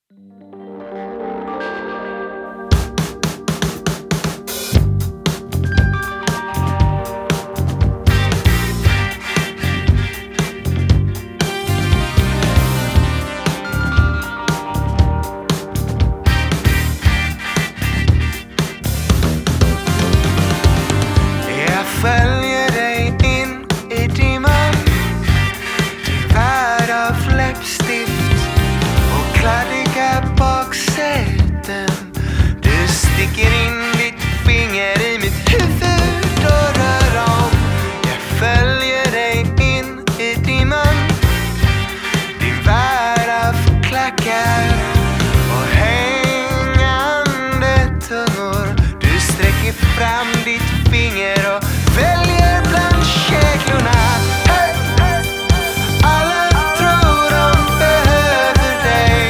Jag följer dig in i dimman, din värld av läppstift och kladdiga baksäten. Du sticker in ditt finger i mitt huvud och rör om. Jag följer dig in i dimman, din värld av klackar och hängande tungor. Du sträcker fram ditt finger och väljer bland käglorna. Hey! Alla tror de behöver dig.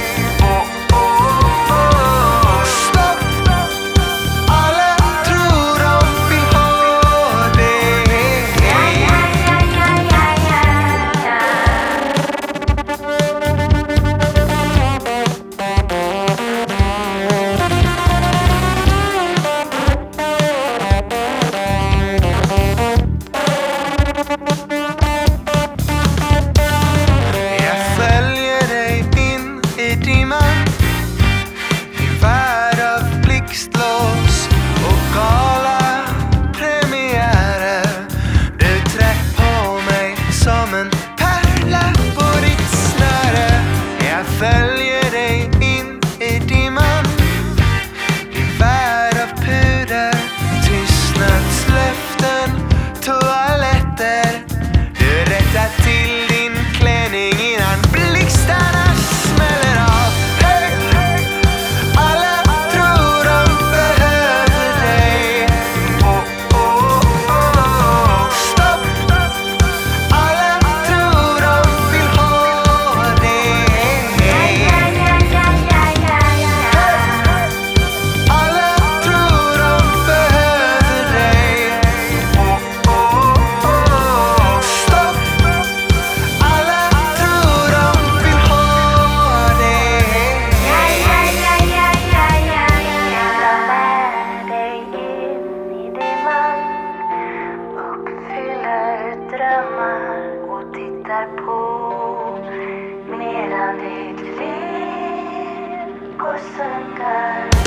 Stopp! Alla tror de vill ha dig. Jag följer dig in i dimman, din värld av blixtlås och galapremiärer. Du trär på mig som en pärla på ditt snöre. Jag följer dig in i dimman, din värld av puder, tystnadslöften, toaletter. Du rättar till din klänning innan blixtarna smäller av. Hey! Alla tror de behöver dig. Stopp! Alla tror de vill ha dig. Hey! Alla tror de behöver dig. Stopp! Alla tror de vill ha dig. Drömmar och tittar på medan ditt liv går sönder.